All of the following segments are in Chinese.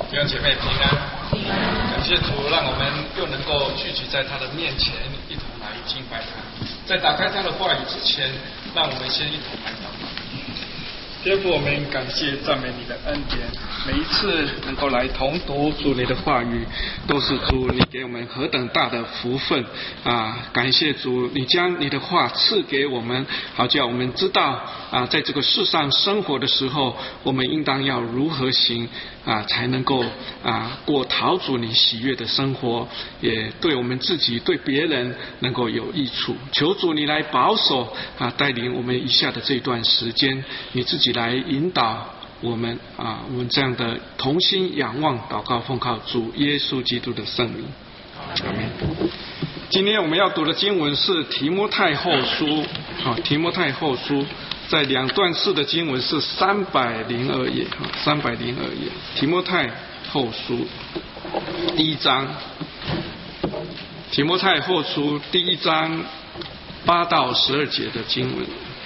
弟兄姐妹平安，感谢主，让我们又能够聚集在他的面前，一同来敬拜他。在打开他的话语之前，让我们先一同来祷告。天父，我们感谢赞美你的恩典，每一次能够来同读主你的话语，都是主你给我们何等大的福分啊！感谢主，你将你的话赐给我们，好叫我们知道啊，在这个世上生活的时候，我们应当要如何行啊，才能够过讨主你喜悦的生活，也对我们自己对别人能够有益处。求主你来保守啊，带领我们以下的这段时间，你自己来引导我们啊，我们这样的同心仰望祷告，奉靠主耶稣基督的圣名，阿们。今天我们要读的经文是提摩太后书啊，提摩太后书在两段式的经文是302页啊，302页。提摩太后书第一章，提摩太后书第一章8到12节的经文。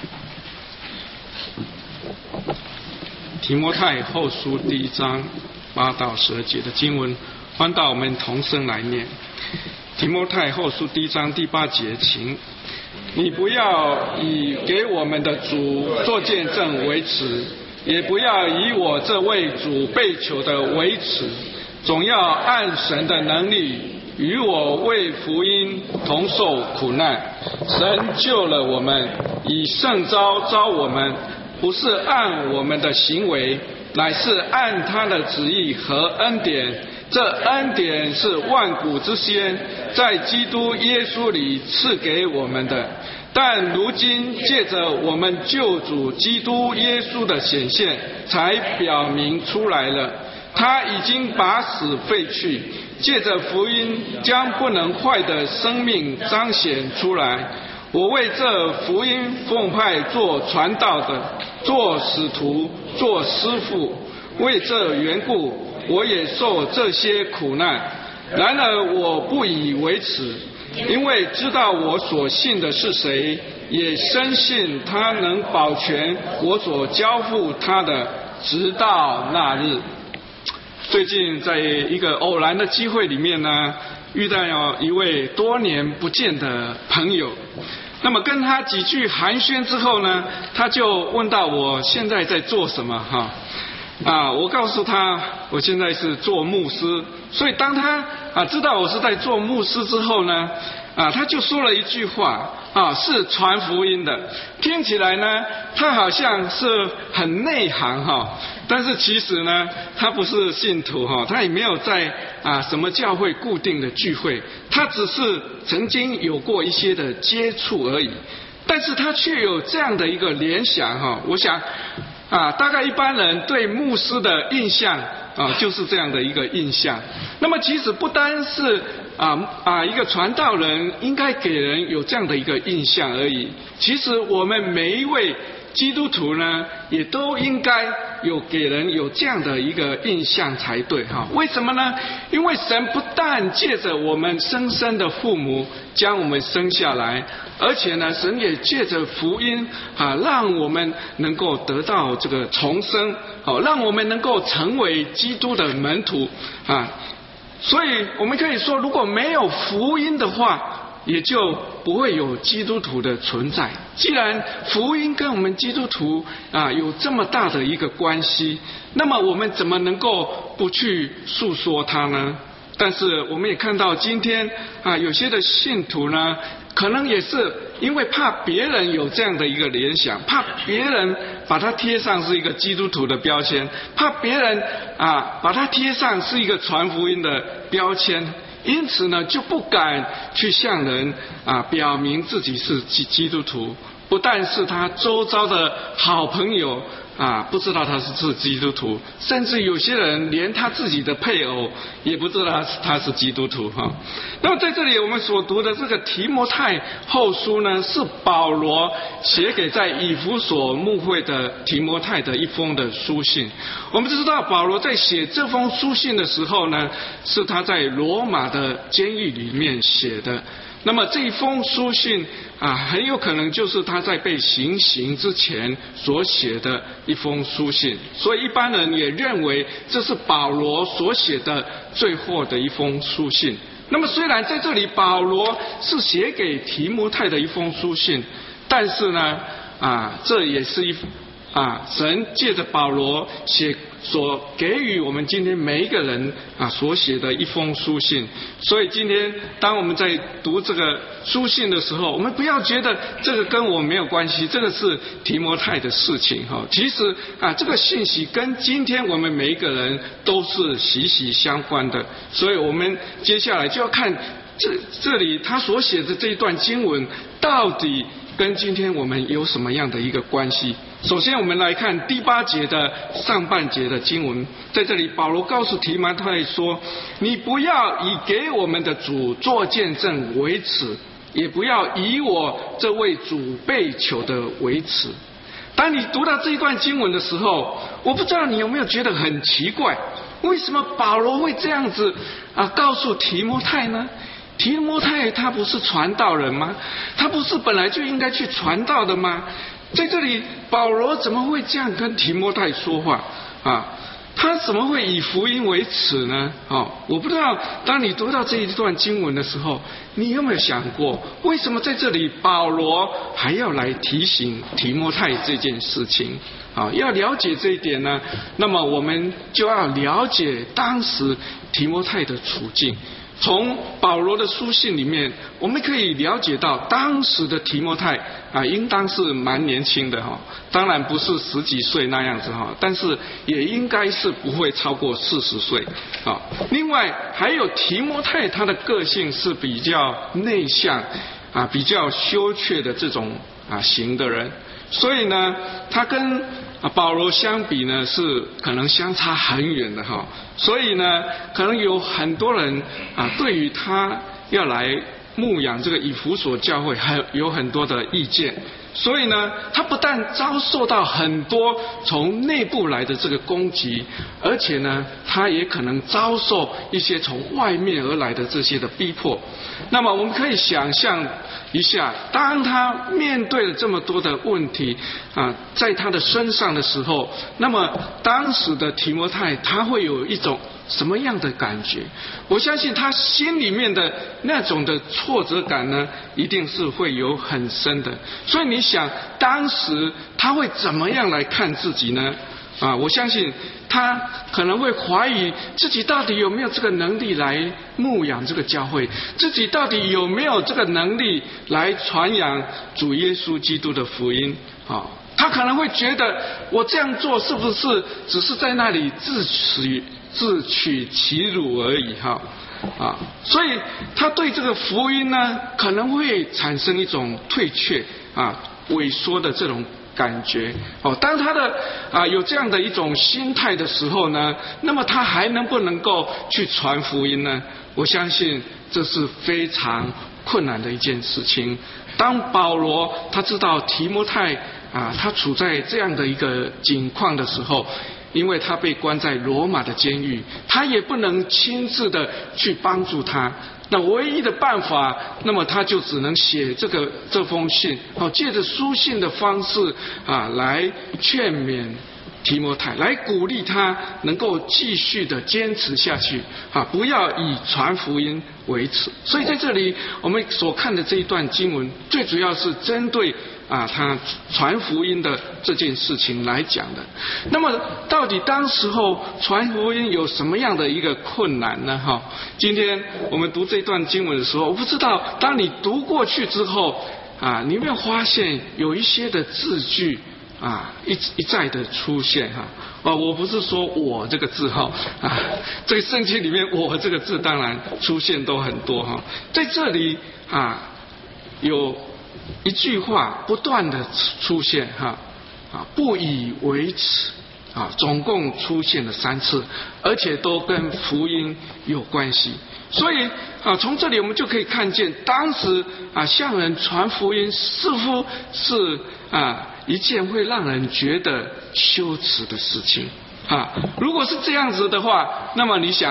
提摩太后书第一章8到12节的经文，翻到我们同声来念。提摩太后书第一章第8节，请你不要以给我们的主做见证为耻，也不要以我这位主被囚的为耻，总要按神的能力与我为福音同受苦难。神救了我们，以圣召召我们，不是按我们的行为，乃是按他的旨意和恩典。这恩典是万古之先在基督耶稣里赐给我们的，但如今借着我们救主基督耶稣的显现，才表明出来了。他已经把死废去，借着福音将不能坏的生命彰显出来。我为这福音奉派做传道的，做使徒，做师傅，为这缘故我也受这些苦难。然而我不以为耻，因为知道我所信的是谁，也深信他能保全我所交付他的，直到那日。最近在一个偶然的机会里面呢，遇到一位多年不见的朋友。那么跟他几句寒暄之后呢，他就问到我现在在做什么我告诉他我现在是做牧师。所以当他知道我是在做牧师之后呢，他就说了一句话是传福音的。听起来呢，他好像是很内行但是其实呢，他不是信徒他也没有在什么教会固定的聚会，他只是曾经有过一些的接触而已。但是他却有这样的一个联想我想大概一般人对牧师的印象就是这样的一个印象。那么其实不单是一个传道人应该给人有这样的一个印象而已，其实我们每一位基督徒呢，也都应该给人有这样的一个印象才对为什么呢？因为神不但借着我们生身的父母将我们生下来，而且呢，神也借着福音让我们能够得到这个重生让我们能够成为基督的门徒所以我们可以说，如果没有福音的话，也就不会有基督徒的存在。既然福音跟我们基督徒有这么大的一个关系，那么我们怎么能够不去诉说它呢？但是我们也看到今天有些的信徒呢，可能也是因为怕别人有这样的一个联想，怕别人把它贴上是一个基督徒的标签，怕别人把它贴上是一个传福音的标签，因此呢，就不敢去向人表明自己是基督徒。不但是他周遭的好朋友不知道他是基督徒，甚至有些人连他自己的配偶也不知道他是基督徒那么在这里我们所读的这个提摩太后书呢，是保罗写给在以弗所牧会的提摩太的一封的书信。我们知道保罗在写这封书信的时候呢，是他在罗马的监狱里面写的。 那么这一封书信很有可能就是他在被行刑之前所写的一封书信，所以一般人也认为这是保罗所写的最后的一封书信。那么虽然在这里保罗是写给提摩太的一封书信，但是呢这也是神借着保罗所给予我们今天每一个人所写的一封书信。所以今天当我们在读这个书信的时候，我们不要觉得这个跟我没有关系，这个是提摩太的事情其实这个信息跟今天我们每一个人都是息息相关的。所以我们接下来就要看这里他所写的这一段经文到底跟今天我们有什么样的一个关系。首先我们来看第8节的上半节的经文，在这里保罗告诉提摩太说，你不要以给我们的主做见证为耻，也不要以我这位主被囚的为耻。当你读到这一段经文的时候，我不知道你有没有觉得很奇怪，为什么保罗会这样子告诉提摩太呢？提摩太他不是传道人吗？他不是本来就应该去传道的吗？在这里保罗怎么会这样跟提摩太说话他怎么会以福音为耻呢？我不知道当你读到这一段经文的时候，你有没有想过为什么在这里保罗还要来提醒提摩太这件事情要了解这一点呢，那么我们就要了解当时提摩太的处境。从保罗的书信里面，我们可以了解到当时的提摩太应当是蛮年轻的当然不是10几岁那样子但是也应该是不会超过40岁另外还有提摩太他的个性是比较内向比较羞怯的这种型的人，所以呢他跟保罗相比呢是可能相差很远的所以呢可能有很多人对于他要来牧养这个以弗所教会有很多的意见。所以呢他不但遭受到很多从内部来的这个攻击，而且呢他也可能遭受一些从外面而来的这些的逼迫。那么我们可以想象一下，当他面对了这么多的问题在他的身上的时候，那么当时的提摩太他会有一种什么样的感觉？我相信他心里面的那种的挫折感呢，一定是会有很深的。所以你想当时他会怎么样来看自己呢？我相信他可能会怀疑自己到底有没有这个能力来牧养这个教会，自己到底有没有这个能力来传扬主耶稣基督的福音他可能会觉得我这样做是不是只是在那里自取其辱而已所以他对这个福音呢可能会产生一种退却萎缩的这种感觉当他的有这样的一种心态的时候呢，那么他还能不能够去传福音呢？我相信这是非常困难的一件事情。当保罗他知道提摩太他处在这样的一个境况的时候，因为他被关在罗马的监狱，他也不能亲自的去帮助他，那唯一的办法，那么他就只能写这封信借着书信的方式来劝勉提摩太，来鼓励他能够继续的坚持下去不要以传福音为耻。所以在这里我们所看的这一段经文，最主要是针对他传福音的这件事情来讲的。那么到底当时候传福音有什么样的一个困难呢？今天我们读这段经文的时候，我不知道当你读过去之后你有没有发现有一些的字句一再的出现我不是说我这个字这个圣经里面我这个字当然出现都很多在这里有一句话不断的出现不以为耻总共出现了3次，而且都跟福音有关系。所以从这里我们就可以看见，当时向人传福音似乎是一件会让人觉得羞耻的事情如果是这样子的话，那么你想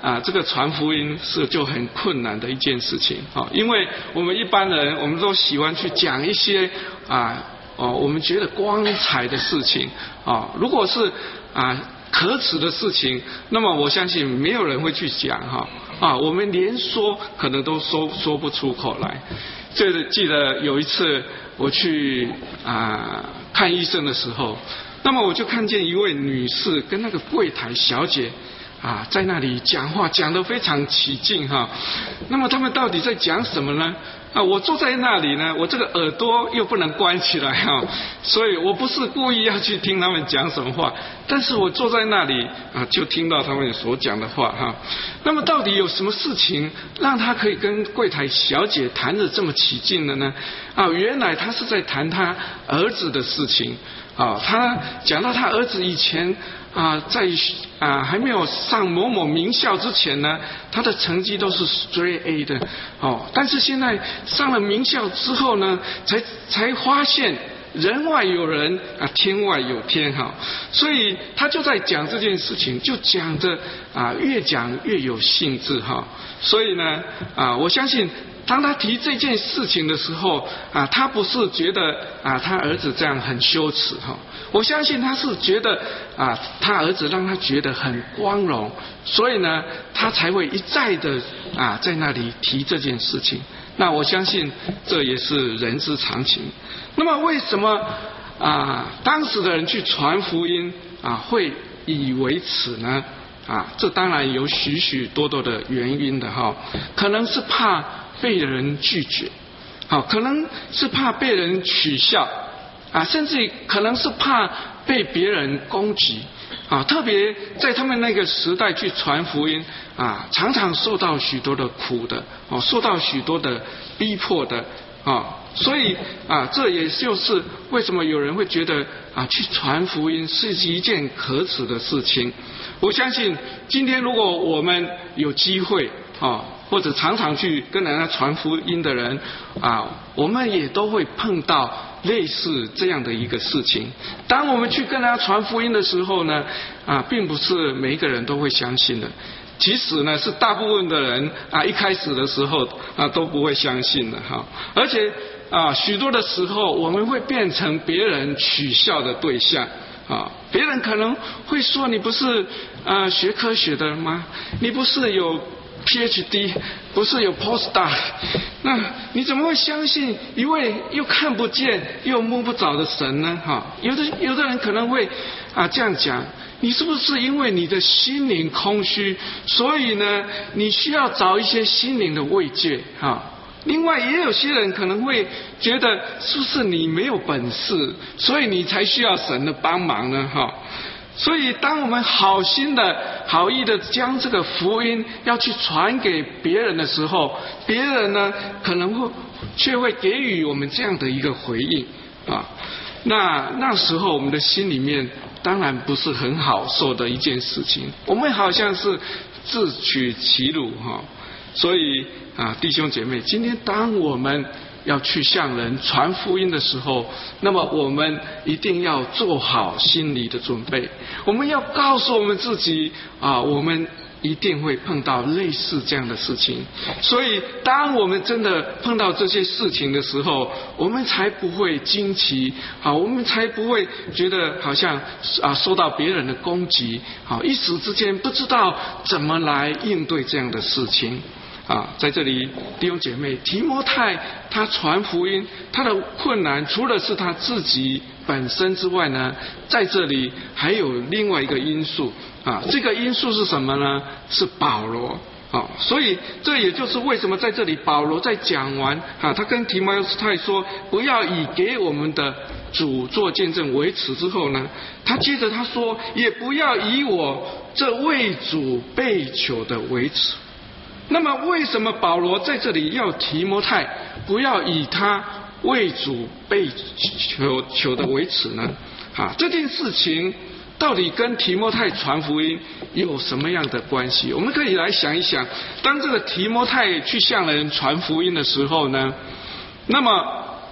这个传福音就很困难的一件事情因为我们一般人我们都喜欢去讲一些我们觉得光彩的事情如果是可耻的事情，那么我相信没有人会去讲我们连说可能都说不出口来。记得有一次我去看医生的时候，那么我就看见一位女士跟那个柜台小姐在那里讲话，讲得非常起劲那么他们到底在讲什么呢？我坐在那里呢，我这个耳朵又不能关起来所以我不是故意要去听他们讲什么话，但是我坐在那里就听到他们所讲的话那么到底有什么事情让他可以跟柜台小姐谈得这么起劲的呢？原来他是在谈他儿子的事情他讲到他儿子以前在还没有上某某名校之前呢，他的成绩都是 straight A 的但是现在上了名校之后呢，才发现人外有人天外有天所以他就在讲这件事情，就讲着越讲越有兴致所以呢我相信当他提这件事情的时候他不是觉得他儿子这样很羞耻我相信他是觉得他儿子让他觉得很光荣，所以呢他才会一再的在那里提这件事情。那我相信这也是人之常情。那么为什么当时的人去传福音会以为耻呢？这当然有许许多多的原因的可能是怕被人拒绝可能是怕被人取笑甚至可能是怕被别人攻击特别在他们那个时代去传福音常常受到许多的苦的受到许多的逼迫的所以这也就是为什么有人会觉得去传福音是一件可耻的事情。我相信今天如果我们有机会或者常常去跟人家传福音的人我们也都会碰到类似这样的一个事情。当我们去跟人家传福音的时候呢并不是每一个人都会相信的，其实呢是大部分的人一开始的时候都不会相信的而且许多的时候我们会变成别人取笑的对象别人可能会说你不是学科学的吗？你不是有PhD， 不是有 Postdoc， 那你怎么会相信一位又看不见又摸不着的神呢？有的人可能会这样讲，你是不是因为你的心灵空虚，所以呢你需要找一些心灵的慰藉另外也有些人可能会觉得是不是你没有本事，所以你才需要神的帮忙呢所以当我们好心的好意的将这个福音要去传给别人的时候，别人呢可能却会给予我们这样的一个回应那时候我们的心里面当然不是很好受的一件事情，我们好像是自取其辱所以弟兄姐妹，今天当我们要去向人传福音的时候，那么我们一定要做好心理的准备。我们要告诉我们自己我们一定会碰到类似这样的事情，所以当我们真的碰到这些事情的时候，我们才不会惊奇我们才不会觉得好像受到别人的攻击一时之间不知道怎么来应对这样的事情在这里弟兄姐妹，提摩太他传福音他的困难除了是他自己本身之外呢，在这里还有另外一个因素这个因素是什么呢？是保罗所以这也就是为什么在这里保罗在讲完他跟提摩太说不要以给我们的主做见证为耻之后呢，他接着他说也不要以我这为主被囚的为耻。那么为什么保罗在这里要提摩太不要以他为主被囚的为耻呢？这件事情到底跟提摩太传福音有什么样的关系？我们可以来想一想，当这个提摩太去向人传福音的时候呢，那么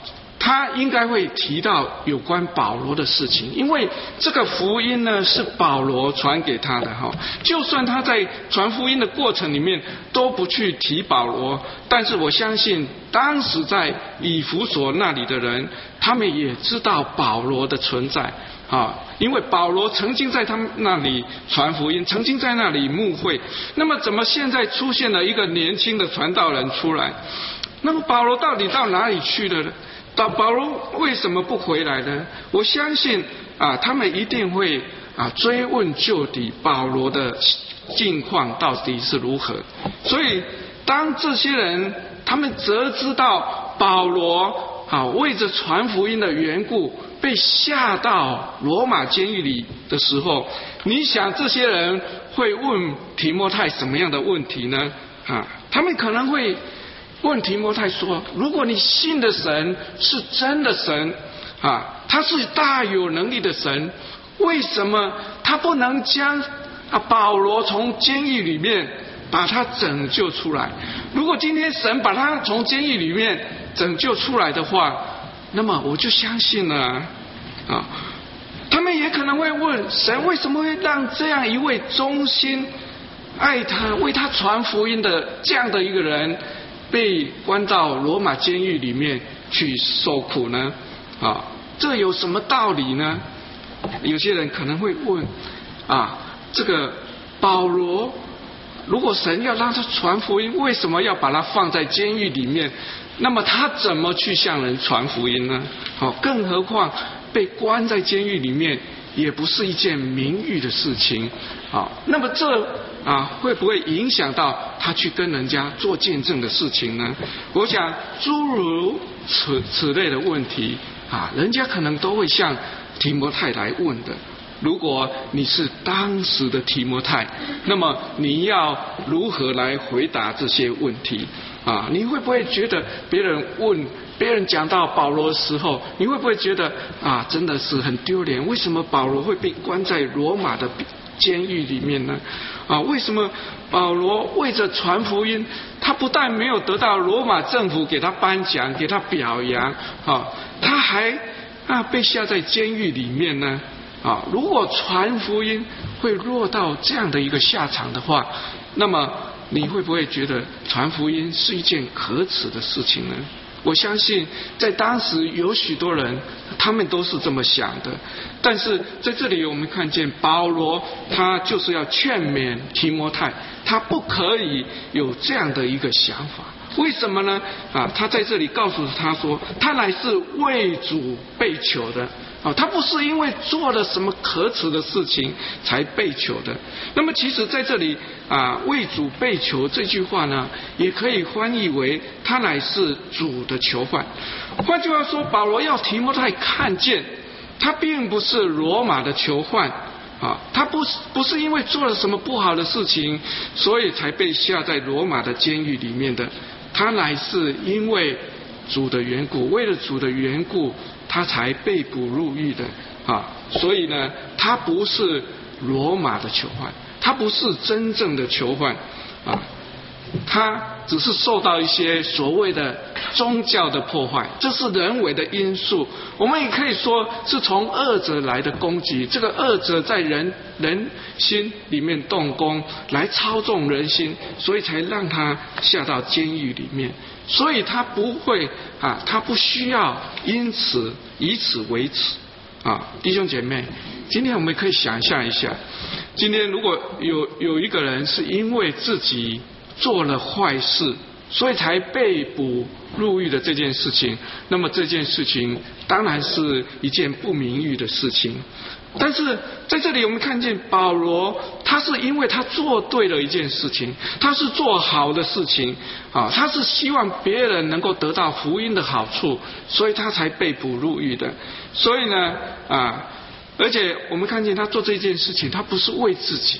他应该会提到有关保罗的事情，因为这个福音呢是保罗传给他的哈。就算他在传福音的过程里面都不去提保罗，但是我相信当时在以弗所那里的人，他们也知道保罗的存在啊，因为保罗曾经在他们那里传福音，曾经在那里牧会。那么怎么现在出现了一个年轻的传道人出来？那么保罗到底到哪里去了呢？保罗为什么不回来呢？我相信他们一定会追问究底，保罗的境况到底是如何。所以当这些人他们得知到保罗为着传福音的缘故被下到罗马监狱里的时候，你想这些人会问提摩太什么样的问题呢？他们可能会问提摩太说，如果你信的神是真的神他是大有能力的神，为什么他不能将保罗从监狱里面把他拯救出来？如果今天神把他从监狱里面拯救出来的话，那么我就相信了他们也可能会问，神为什么会让这样一位忠心爱他为他传福音的这样的一个人被关到罗马监狱里面去受苦呢？这有什么道理呢？有些人可能会问这个保罗，如果神要让他传福音，为什么要把他放在监狱里面？那么他怎么去向人传福音呢？更何况被关在监狱里面也不是一件名誉的事情那么这会不会影响到他去跟人家做见证的事情呢？我想诸如此类的问题人家可能都会向提摩太来问的。如果你是当时的提摩太，那么你要如何来回答这些问题你会不会觉得别人讲到保罗的时候，你会不会觉得真的是很丢脸？为什么保罗会被关在罗马的监狱里面呢？为什么保罗为着传福音，他不但没有得到罗马政府给他颁奖给他表扬他还被下在监狱里面呢？如果传福音会落到这样的一个下场的话，那么你会不会觉得传福音是一件可耻的事情呢？我相信在当时有许多人他们都是这么想的。但是在这里我们看见保罗他就是要劝勉提摩太，他不可以有这样的一个想法。为什么呢？他在这里告诉他说，他乃是为主被囚的他不是因为做了什么可耻的事情才被囚的。那么其实在这里为主被囚这句话呢，也可以翻译为他乃是主的囚犯。换句话说，保罗要提摩太看见他并不是罗马的囚犯他不是因为做了什么不好的事情所以才被下在罗马的监狱里面的，他乃是因为主的缘故，为了主的缘故他才被捕入狱的所以呢，他不是罗马的囚犯，他不是真正的囚犯他只是受到一些所谓的宗教的破坏，这是人为的因素。我们也可以说是从恶者来的攻击，这个恶者在人心里面动工来操纵人心，所以才让他下到监狱里面。所以他不会他不需要以此为耻弟兄姐妹，今天我们可以想象一下，今天如果有一个人是因为自己做了坏事所以才被捕入狱的这件事情，那么这件事情当然是一件不名誉的事情。但是在这里我们看见保罗，他是因为他做对了一件事情，他是做好的事情他是希望别人能够得到福音的好处，所以他才被捕入狱的。所以呢而且我们看见他做这件事情，他不是为自己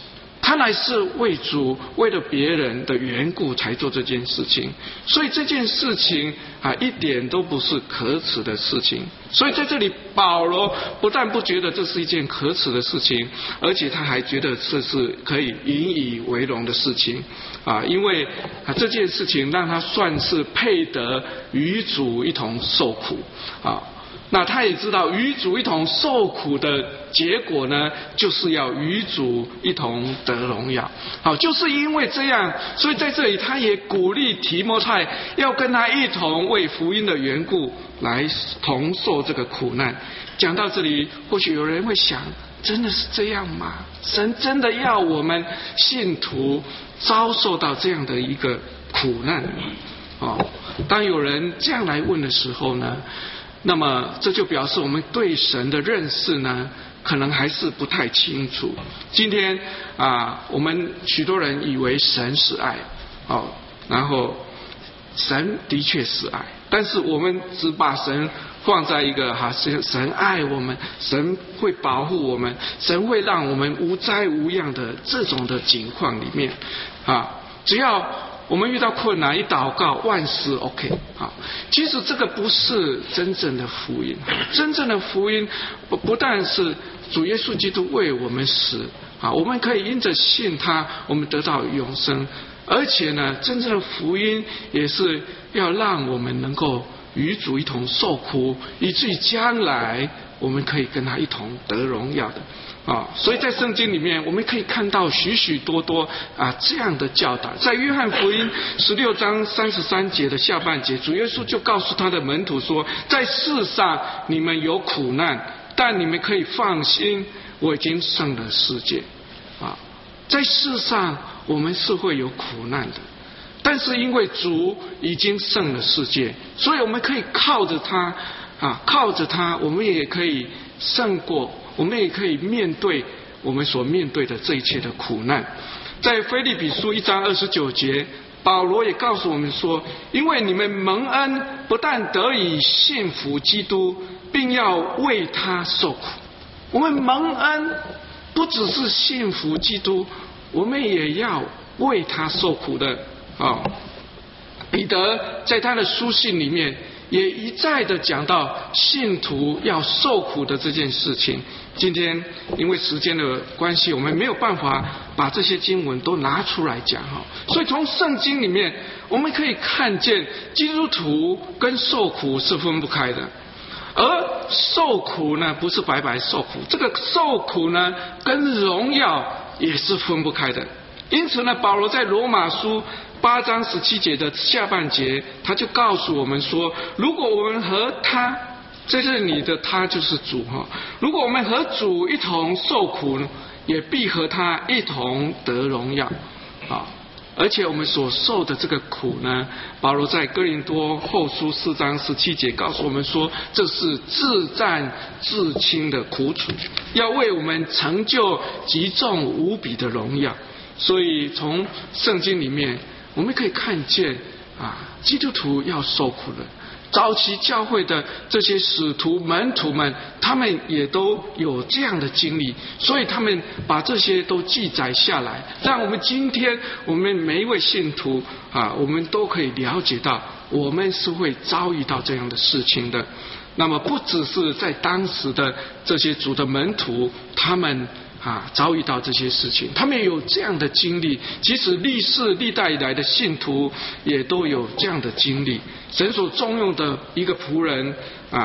他乃是为主为了别人的缘故才做这件事情，所以这件事情一点都不是可耻的事情。所以在这里保罗不但不觉得这是一件可耻的事情，而且他还觉得这是可以引以为荣的事情因为这件事情让他算是配得与主一同受苦那他也知道与主一同受苦的结果呢，就是要与主一同得荣耀。就是因为这样，所以在这里他也鼓励提摩太要跟他一同为福音的缘故来同受这个苦难。讲到这里，或许有人会想，真的是这样吗？神真的要我们信徒遭受到这样的一个苦难吗？当有人这样来问的时候呢，那么这就表示我们对神的认识呢，可能还是不太清楚。今天我们许多人以为神是爱然后神的确是爱，但是我们只把神放在一个神爱我们，神会保护我们，神会让我们无灾无恙的这种的境况里面只要我们遇到困难一祷告万事 OK 其实这个不是真正的福音。真正的福音不但是主耶稣基督为我们死我们可以因着信他我们得到永生，而且呢真正的福音也是要让我们能够与主一同受苦，以至于将来我们可以跟他一同得荣耀的所以在圣经里面我们可以看到许许多多这样的教导。在约翰福音16章33节的下半节，主耶稣就告诉他的门徒说，在世上你们有苦难，但你们可以放心，我已经胜了世界在世上我们是会有苦难的，但是因为主已经胜了世界，所以我们可以靠着他靠着他我们也可以胜过，我们也可以面对我们所面对的这一切的苦难。在腓立比书1章29节，保罗也告诉我们说，因为你们蒙恩不但得以信服基督，并要为他受苦。我们蒙恩不只是信服基督，我们也要为他受苦的彼得在他的书信里面也一再的讲到信徒要受苦的这件事情。今天因为时间的关系，我们没有办法把这些经文都拿出来讲所以从圣经里面我们可以看见基督徒跟受苦是分不开的，而受苦呢不是白白受苦，这个受苦呢跟荣耀也是分不开的。因此呢，保罗在罗马书8章17节的下半节，他就告诉我们说，如果我们和他，在这里的他就是主如果我们和主一同受苦，也必和他一同得荣耀而且我们所受的这个苦呢，保罗在哥林多后书4章17节告诉我们说，这是自战自轻的苦楚，要为我们成就极重无比的荣耀。所以从圣经里面我们可以看见基督徒要受苦的。早期教会的这些使徒门徒们，他们也都有这样的经历，所以他们把这些都记载下来，让我们今天我们每一位信徒我们都可以了解到我们是会遭遇到这样的事情的。那么不只是在当时的这些主的门徒他们遭遇到这些事情，他们也有这样的经历，即使历世历代以来的信徒也都有这样的经历。神所重用的一个仆人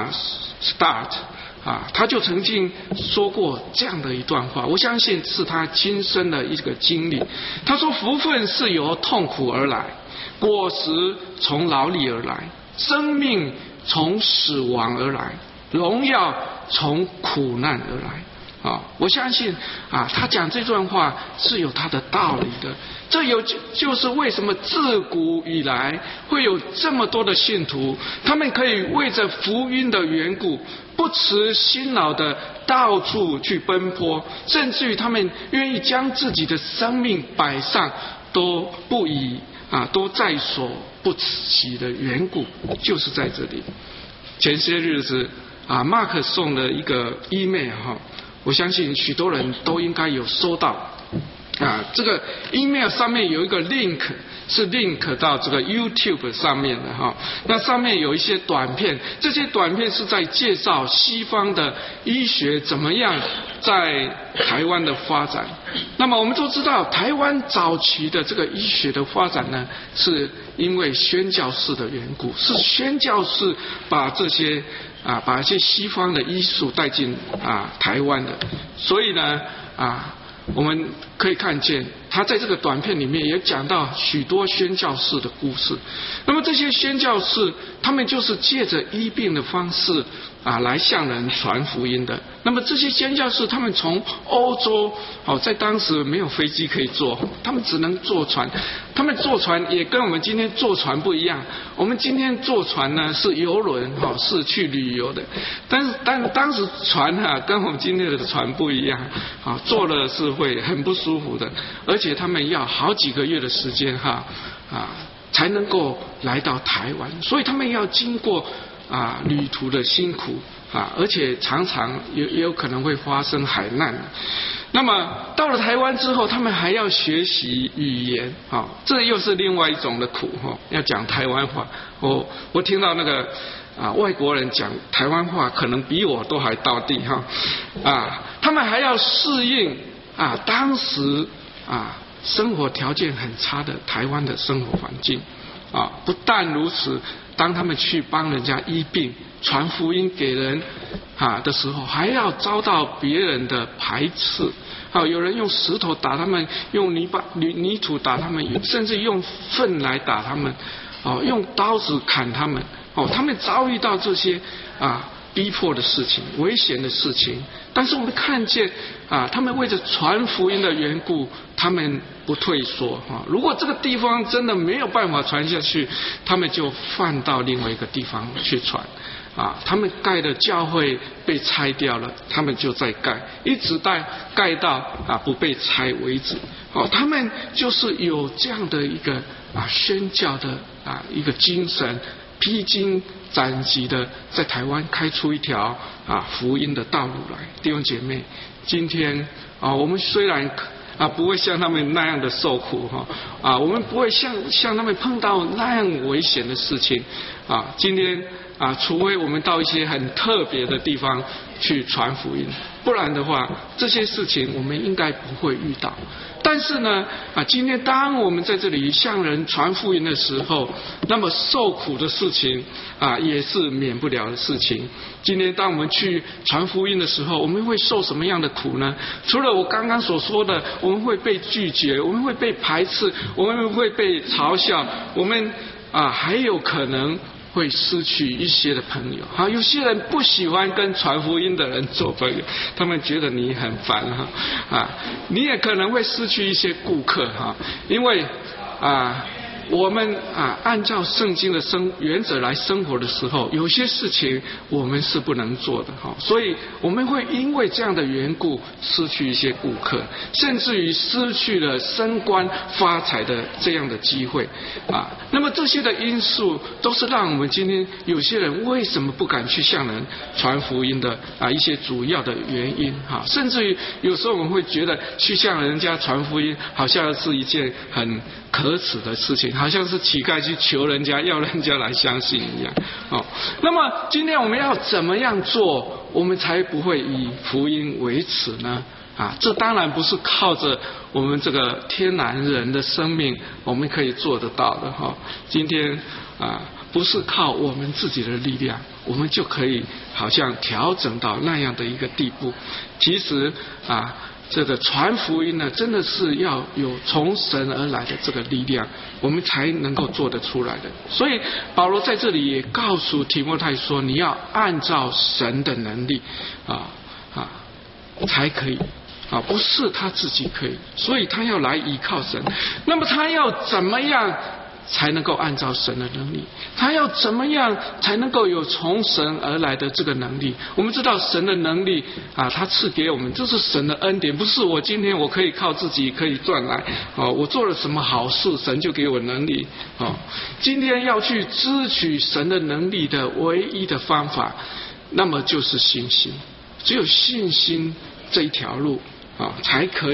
Start他就曾经说过这样的一段话，我相信是他亲身的一个经历。他说，福分是由痛苦而来，果实从劳力而来，生命从死亡而来，荣耀从苦难而来我相信他讲这段话是有他的道理的。这就是为什么自古以来会有这么多的信徒，他们可以为着福音的缘故不辞辛劳的到处去奔波，甚至于他们愿意将自己的生命摆上，都不以都在所不惜的缘故，就是在这里。前些日子Mark 送了一个 email我相信许多人都应该有收到。 这个 email 上面有一个 link， 是 link 到这个 YouTube 上面的哈。那上面有一些短片，这些短片是在介绍西方的医学怎么样在台湾的发展。那么我们都知道，台湾早期的这个医学的发展呢，是因为宣教士的缘故，是宣教士把这些把一些西方的医术带进台湾的。所以呢我们可以看见，他在这个短片里面也讲到许多宣教士的故事。那么这些宣教士，他们就是借着医病的方式来向人传福音的。那么这些宣教士，他们从欧洲在当时没有飞机可以坐，他们只能坐船。他们坐船也跟我们今天坐船不一样。我们今天坐船呢是游轮是去旅游的，但当时船跟我们今天的船不一样坐了是会很不舒服的，而且他们要好几个月的时间才能够来到台湾，所以他们要经过旅途的辛苦而且常常也有可能会发生海难。那么到了台湾之后，他们还要学习语言这又是另外一种的苦要讲台湾话。我听到那个外国人讲台湾话，可能比我都还道地他们还要适应当时生活条件很差的台湾的生活环境不但如此，当他们去帮人家医病、传福音给人的时候，还要遭到别人的排斥。有人用石头打他们，用泥土打他们，甚至用粪来打他们，用刀子砍他们。他们遭遇到这些逼迫的事情、危险的事情，但是我们看见他们为着传福音的缘故，他们不退缩如果这个地方真的没有办法传下去，他们就换到另外一个地方去传他们盖的教会被拆掉了，他们就再盖，一直盖到不被拆为止。他们就是有这样的一个宣教的一个精神，披荆斩棘的在台湾开出一条福音的道路来。弟兄姐妹，今天我们虽然不会像他们那样的受苦我们不会像他们碰到那样危险的事情今天除非我们到一些很特别的地方去传福音，不然的话这些事情我们应该不会遇到。但是呢今天当我们在这里向人传福音的时候，那么受苦的事情也是免不了的事情。今天当我们去传福音的时候，我们会受什么样的苦呢？除了我刚刚所说的，我们会被拒绝，我们会被排斥，我们会被嘲笑，我们还有可能会失去一些的朋友有些人不喜欢跟传福音的人做朋友，他们觉得你很烦你也可能会失去一些顾客因为我们按照圣经的原则来生活的时候，有些事情我们是不能做的所以我们会因为这样的缘故失去一些顾客，甚至于失去了升官发财的这样的机会那么这些的因素都是让我们今天有些人为什么不敢去向人传福音的一些主要的原因甚至于有时候我们会觉得去向人家传福音好像是一件很可耻的事情，好像是乞丐去求人家，要人家来相信一样那么今天我们要怎么样做，我们才不会以福音为耻呢？这当然不是靠着我们这个天然人的生命我们可以做得到的今天不是靠我们自己的力量我们就可以好像调整到那样的一个地步。其实这个传福音呢，真的是要有从神而来的这个力量，我们才能够做得出来的。所以保罗在这里也告诉提摩太说，你要按照神的能力才可以不是他自己可以，所以他要来依靠神。那么他要怎么样才能够按照神的能力？他要怎么样才能够有从神而来的这个能力？我们知道神的能力他赐给我们，这是神的恩典，不是我今天我可以靠自己可以赚来我做了什么好事神就给我能力今天要去支取神的能力的唯一的方法，那么就是信心。只有信心这一条路才可以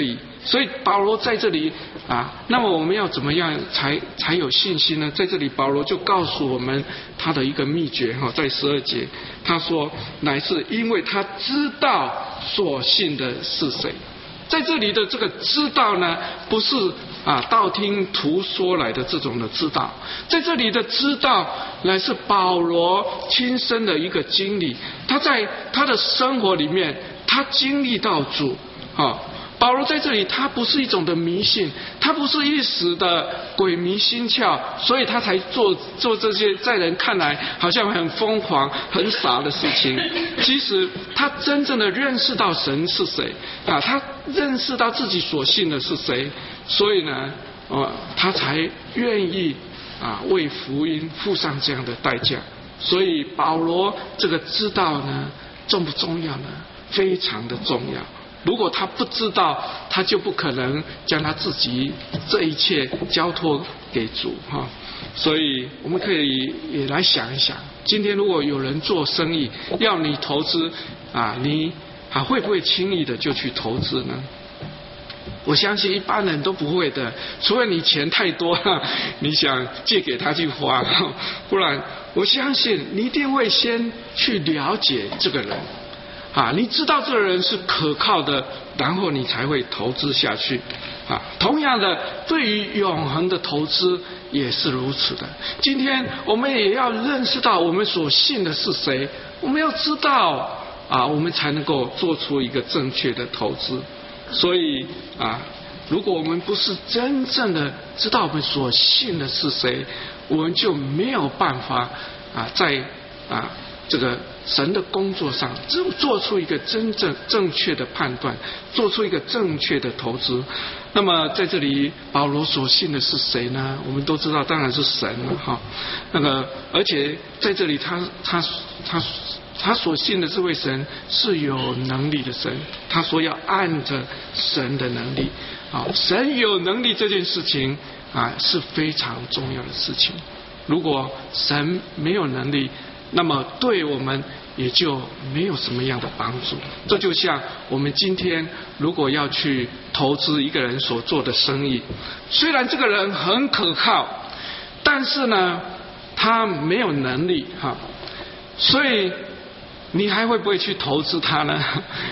所以保罗在这里那么我们要怎么样才有信心呢？在这里保罗就告诉我们他的一个秘诀在12节，他说乃是因为他知道所信的是谁。在这里的这个知道呢，不是道听途说来的这种的知道，在这里的知道乃是保罗亲身的一个经历，他在他的生活里面他经历到主保罗在这里他不是一种的迷信，他不是一时的鬼迷心窍，所以他才做这些在人看来好像很疯狂很傻的事情。其实他真正的认识到神是谁他认识到自己所信的是谁，所以呢他才愿意为福音付上这样的代价。所以保罗这个知道呢重不重要呢？非常的重要。如果他不知道，他就不可能将他自己这一切交托给主所以我们可以也来想一想，今天如果有人做生意要你投资你会不会轻易的就去投资呢？我相信一般人都不会的，除非你钱太多你想借给他去花不然我相信你一定会先去了解这个人你知道这个人是可靠的，然后你才会投资下去同样的，对于永恒的投资也是如此的。今天我们也要认识到我们所信的是谁，我们要知道我们才能够做出一个正确的投资。所以如果我们不是真正的知道我们所信的是谁，我们就没有办法在这个神的工作上做出一个真正正确的判断，做出一个正确的投资。那么在这里保罗所信的是谁呢？我们都知道当然是神了而且在这里他所信的这位神是有能力的神，他说要按着神的能力神有能力这件事情是非常重要的事情。如果神没有能力，那么对我们也就没有什么样的帮助。这就像我们今天如果要去投资一个人所做的生意，虽然这个人很可靠，但是呢他没有能力所以你还会不会去投资他呢？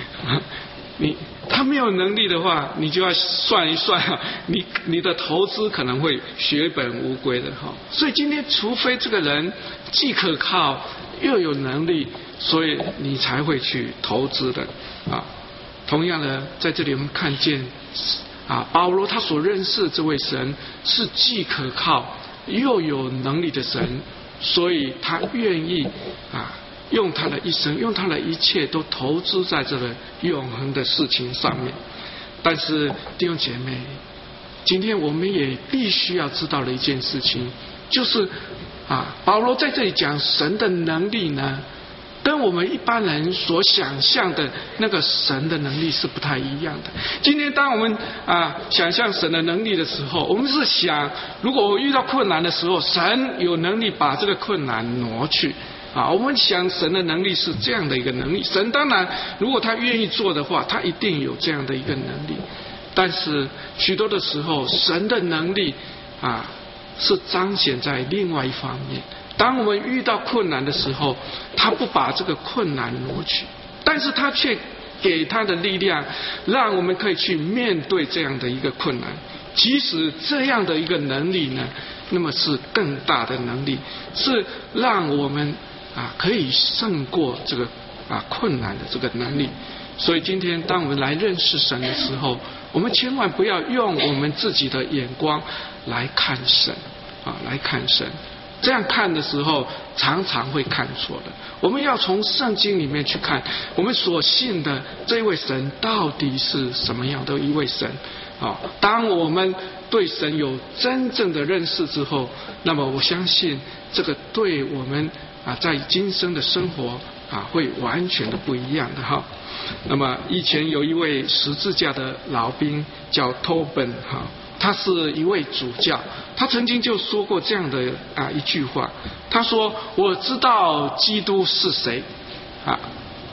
他没有能力的话，你就要算一算你的投资可能会血本无归的所以今天除非这个人既可靠又有能力，所以你才会去投资的同样的，在这里我们看见保罗他所认识这位神是既可靠又有能力的神，所以他愿意用他的一生用他的一切都投资在这个永恒的事情上面。但是弟兄姐妹，今天我们也必须要知道的一件事情，就是保罗在这里讲神的能力呢，跟我们一般人所想象的那个神的能力是不太一样的。今天当我们想象神的能力的时候，我们是想如果我遇到困难的时候，神有能力把这个困难挪去我们想神的能力是这样的一个能力。神当然如果他愿意做的话，他一定有这样的一个能力。但是许多的时候神的能力是彰显在另外一方面。当我们遇到困难的时候，他不把这个困难挪去，但是他却给他的力量，让我们可以去面对这样的一个困难。即使这样的一个能力呢，那么是更大的能力，是让我们可以胜过这个困难的这个能力。所以今天当我们来认识神的时候，我们千万不要用我们自己的眼光来看神来看神。这样看的时候常常会看错的。我们要从圣经里面去看我们所信的这位神到底是什么样的一位神当我们对神有真正的认识之后，那么我相信这个对我们在今生的生活会完全的不一样的那么以前有一位十字架的老兵叫托本他是一位主教，他曾经就说过这样的一句话，他说我知道基督是谁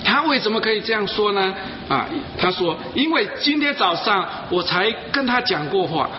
他为什么可以这样说呢？他说，因为今天早上我才跟他讲过话。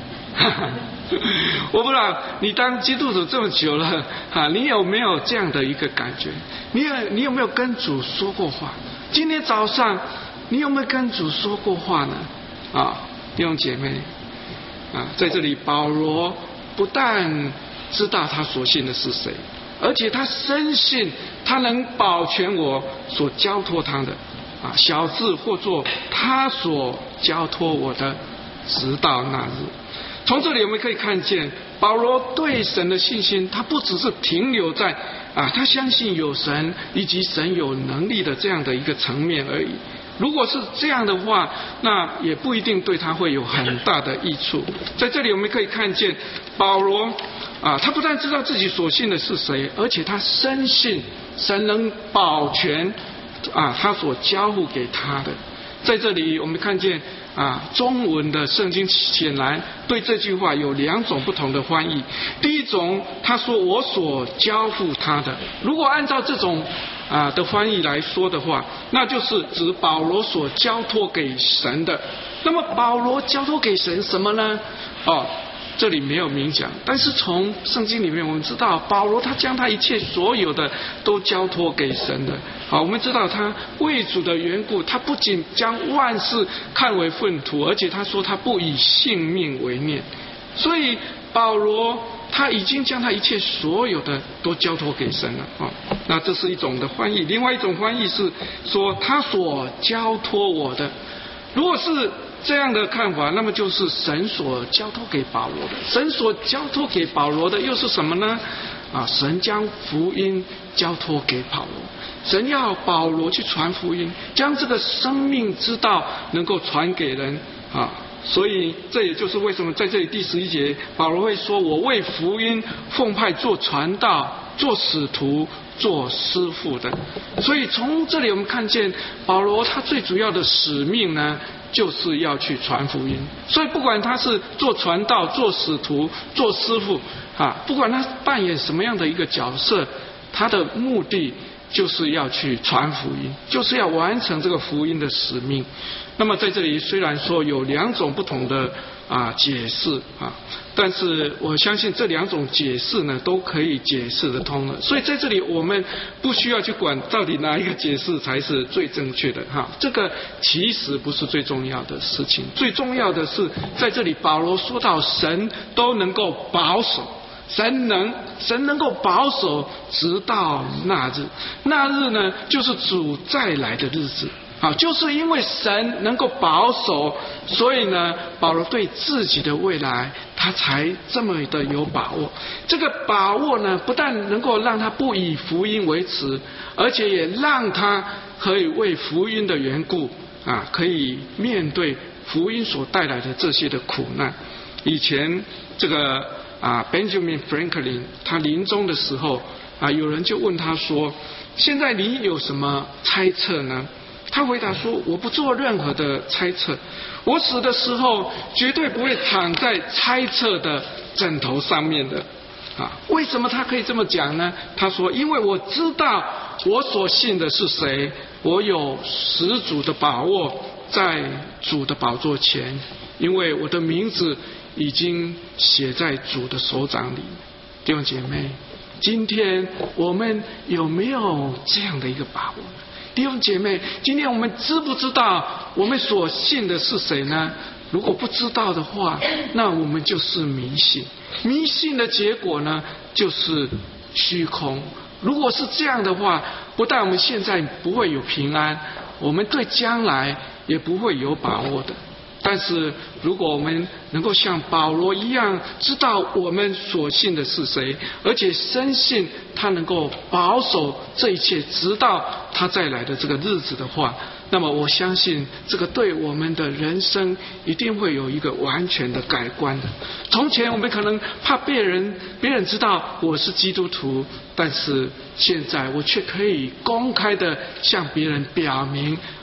我不知道你当基督徒这么久了你有没有这样的一个感觉？你有没有跟主说过话？今天早上你有没有跟主说过话呢？弟兄姐妹在这里保罗不但知道他所信的是谁，而且他深信他能保全我所交托他的小字或作他所交托我的，直到那日。从这里我们可以看见保罗对神的信心，他不只是停留在他相信有神以及神有能力的这样的一个层面而已。如果是这样的话，那也不一定对他会有很大的益处。在这里我们可以看见保罗他不但知道自己所信的是谁，而且他深信神能保全他所交付给他的。在这里我们看见中文的圣经显然对这句话有2种不同的翻译。第一种他说我所交付他的，如果按照这种的翻译来说的话，那就是指保罗所交托给神的。那么保罗交托给神什么呢？这里没有明讲，但是从圣经里面我们知道保罗他将他一切所有的都交托给神的。我们知道他为主的缘故，他不仅将万事看为粪土，而且他说他不以性命为念。所以保罗他已经将他一切所有的都交托给神了那这是一种的翻译。另外一种翻译是说他所交托我的。如果是这样的看法，那么就是神所交托给保罗的。神所交托给保罗的又是什么呢？神将福音交托给保罗，神要保罗去传福音，将这个生命之道能够传给人所以这也就是为什么在这里第11节保罗会说，我为福音奉派做传道、做使徒、做师傅的。所以从这里我们看见保罗他最主要的使命呢，就是要去传福音。所以不管他是做传道、做使徒、做师傅不管他扮演什么样的一个角色，他的目的就是要去传福音，就是要完成这个福音的使命。那么在这里虽然说有2种不同的解释但是我相信这2种解释呢都可以解释得通的。所以在这里我们不需要去管到底哪一个解释才是最正确的这个其实不是最重要的事情。最重要的是在这里保罗说到神都能够保守，神能够保守直到那日。那日呢就是主再来的日子就是因为神能够保守，所以呢保罗对自己的未来他才这么的有把握。这个把握呢不但能够让他不以福音为耻，而且也让他可以为福音的缘故可以面对福音所带来的这些的苦难。以前这个Benjamin Franklin 他临终的时候有人就问他说，现在你有什么猜测呢？他回答说，我不做任何的猜测，我死的时候绝对不会躺在猜测的枕头上面的为什么他可以这么讲呢？他说，因为我知道我所信的是谁，我有十足的把握在主的宝座前，因为我的名字已经写在主的手掌里。弟兄姐妹，今天我们有没有这样的一个把握呢？弟兄姐妹，今天我们知不知道我们所信的是谁呢？如果不知道的话，那我们就是迷信。迷信的结果呢，就是虚空。如果是这样的话，不但我们现在不会有平安，我们对将来也不会有把握的。但是如果我们能够像保罗一样知道我们所信的是谁，而且深信他能够保守这一切直到他再来的这个日子的话，那么我相信这个对我们的人生一定会有一个完全的改观的。从前我们可能怕别人知道我是基督徒，但是现在我却可以公开的向别人表明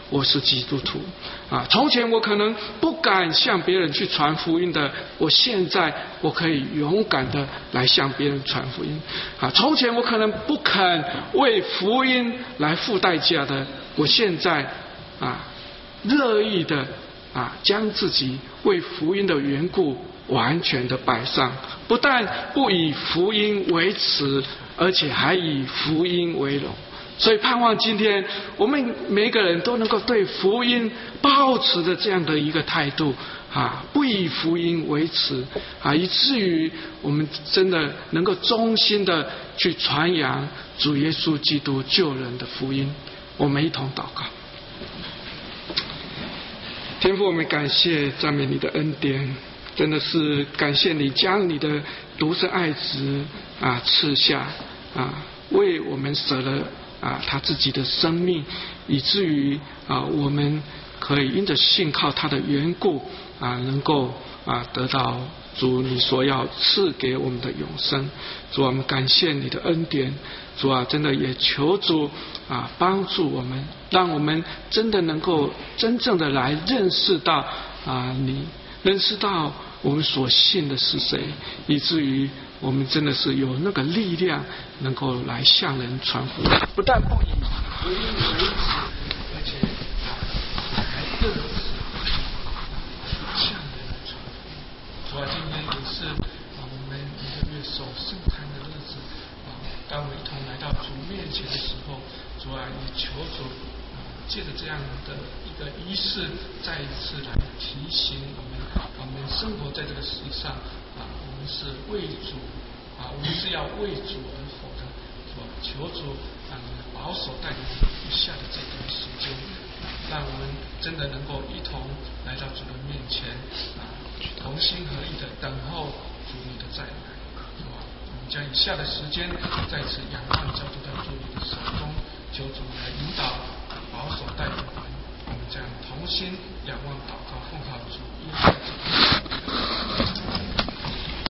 我是基督徒从前我可能不敢向别人去传福音的，我现在我可以勇敢的来向别人传福音从前我可能不肯为福音来付代价的，我现在乐意的将自己为福音的缘故完全的摆上，不但不以福音为耻，而且还以福音为荣。所以盼望今天我们每个人都能够对福音抱持着这样的一个态度不以福音为耻以至于我们真的能够衷心的去传扬主耶稣基督救人的福音。我们一同祷告。天父，我们感谢赞美你的恩典，真的是感谢你将你的独生爱子赐下为我们舍了他自己的生命，以至于我们可以因着信靠他的缘故能够得到主你所要赐给我们的永生。主，我们感谢你的恩典。主真的也求主帮助我们，让我们真的能够真正的来认识到你，认识到我们所信的是谁，以至于我们真的是有那个力量能够来向人传福音，不但不以福音为耻，而且还乐意向人来传福音。主今天也是我们每个月守圣餐的日子当我们一同来到主面前的时候，主也求主借着这样的一个仪式，再一次来提醒我们生活在这个世上我们是为主我们是要为主而活的。求主保守带领以下的这段时间让我们真的能够一同来到主的面前同心合意的等候主你的再来。我们将以下的时间在此仰望交托到主你的手中，求主来引导保守带领我们，我们将同心仰望祷告。